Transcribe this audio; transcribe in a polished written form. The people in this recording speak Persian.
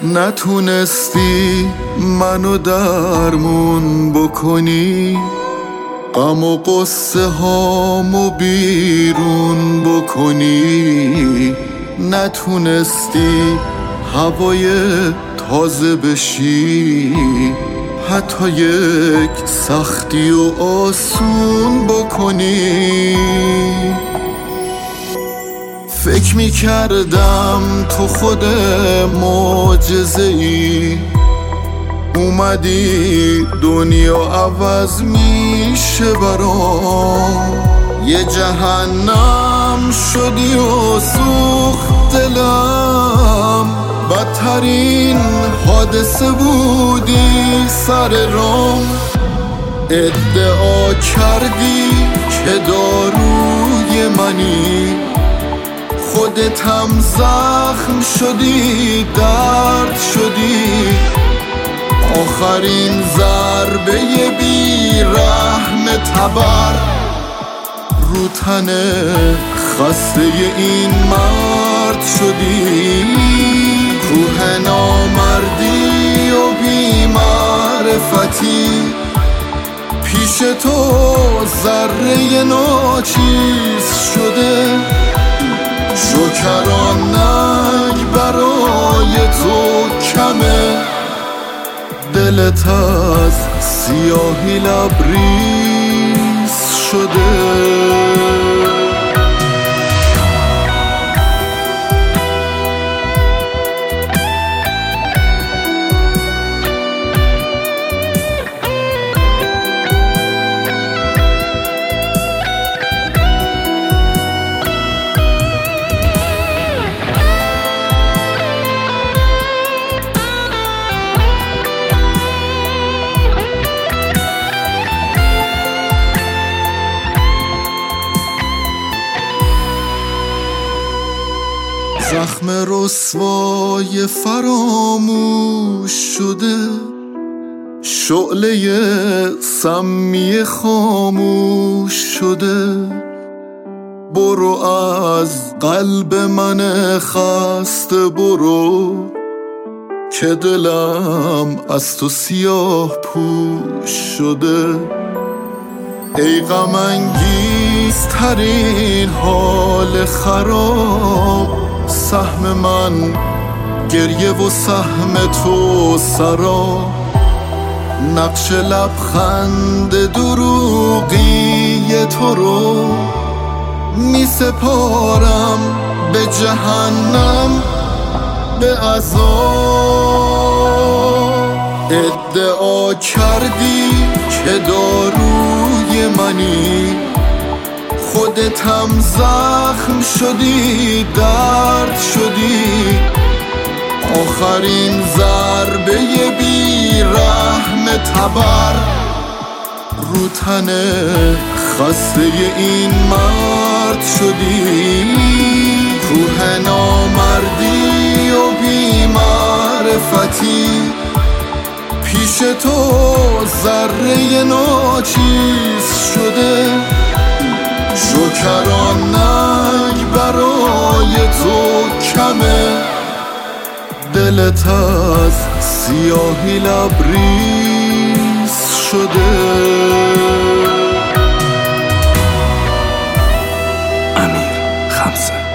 نتونستی منو درمون بکنی، غم و قصه هامو بیرون بکنی، نتونستی هوای تازه بشی، حتی یک سختی و آسون بکنی. فکر میکردم تو خود معجزه‌ای، اومدی دنیا عوض میشه برام، یه جهنم شدی و سوخت دلم، بدترین حادثه بودی سر رام. ادعا کردی که داروی منی، خودتم زخم شدی، درد شدی، آخرین ضربه بیرحم تبر رو تن خسته این مرد شدی. کوه نامردی و بی‌معرفتی، پیش تو ذره ناچیز شده، شکرانک برای تو کمه، دلت از سیاهی لبریز شده. زخم رسوای فراموش شده، شعله سمی خاموش شده، برو از قلب من خسته برو، که دلم از تو سیاه پوش شده. ای غم انگیز ترین حال خراب، سهم من گریه و سهم تو سرا، نقش لبخند دروغی تو رو می سپارم به جهنم، به عذاب. ادعا کردی که داروی منی، خودتم زخم شدی، درد شدی، آخرین ضربه بیرحم تبر رو تن خسته این مرد شدی. کوه نامردی و بی‌معرفتی، پیش تو ذره ناچیز شده، شکرانک برای تو کمه، دلت از سیاهی لبریز شده. امیر خمسه.